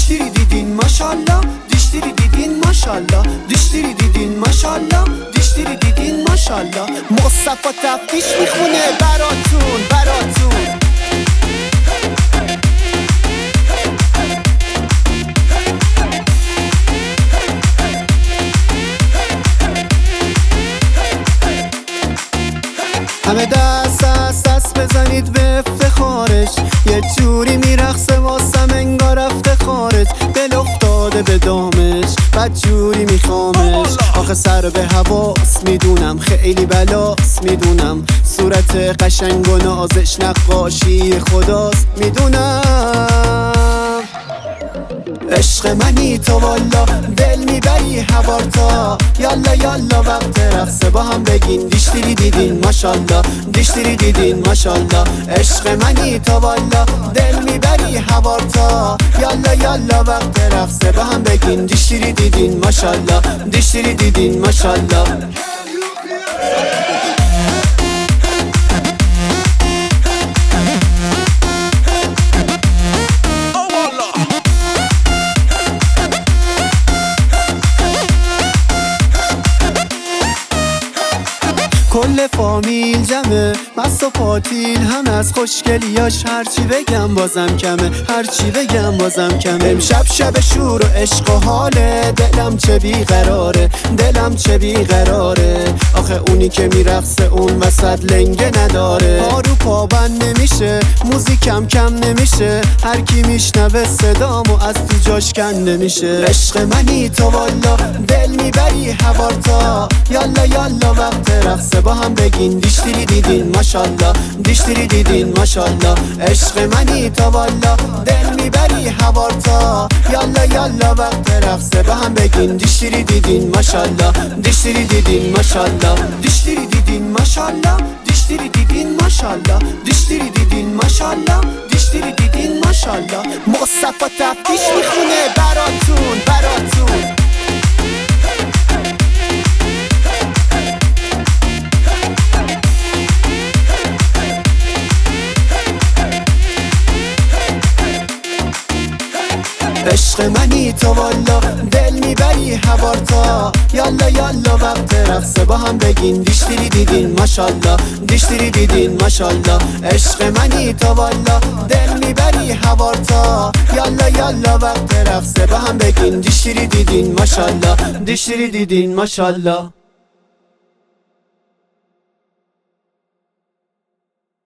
dişleri didin maşallah, dişleri didin maşallah, dişleri didin maşallah، dişleri didin maşallah. مصطفی تفتیش میخونه براتون براتون. همه دست بزنید به افتخارش، یه جوری میرقصه واسم انگار رفته خارج. دل افتاده به دامش بد جوری میخوامش، آخه سر به حواس میدونم خیلی بلاس، میدونم صورت قشنگ و نازش نقاشی خداست، میدونم عشق منی تو والا، دل میبری هوارتا. یالا یالا وقت رقصه با هم بگین دیشتری دیدین ماشالله، دیشتری دیدین ماشالله. عشق منی تو والا، دل میبری هوارتا. یالا یالا وقت رقصه با هم بگین دیشتری دیدین ماشالله، دیشتری دیدین ماشالله. کل فامیل جمعه، مست و پاتیل هم از خوشگلیاش، هرچی بگم بازم کمه، هرچی بگم بازم کمه. امشب شب شور و عشق و حاله، دلم چه بیقراره، دلم چه بیقراره. آخه اونی که میرقصه اون وسط لنگه نداره، پا رو پابند نمیشه، موزیکم کم نمیشه، هر کی میشنوه صدامو از تو جاش کنده میشه. عشق منی تو والا، دل میبری هوارتا. یالا یالا وقت رقصه با هم بگین دیشتری دیدین ماشالله، دیشتری دیدین ماشالله. عشق منی تو والا، دل میبری هوارتا. یالا یالا وقت رقصه با هم بگین دیشتری دیدین ماشالله، دیشتری دیدین ماشالله، دیشتری دیدین ماشالله، دیشتری دیدین ماشالله، دیشتری دیدین ماشالله، دیشتری دیدین ماشالله. مصطفی تفتیش میخونه براتون براتون. عشق منی تو والا، دل میبری هوارتا. یالا یالا وقت رقصه با هم بگین دیشتری دیدین ماشالله، دیشتری دیدین ماشالله. عشق منی تو والا، دل میبری هوارتا. یالا یالا وقت رقصه با هم بگین دیشتری دیدین ماشالله، دیشتری دیدین ماشالله.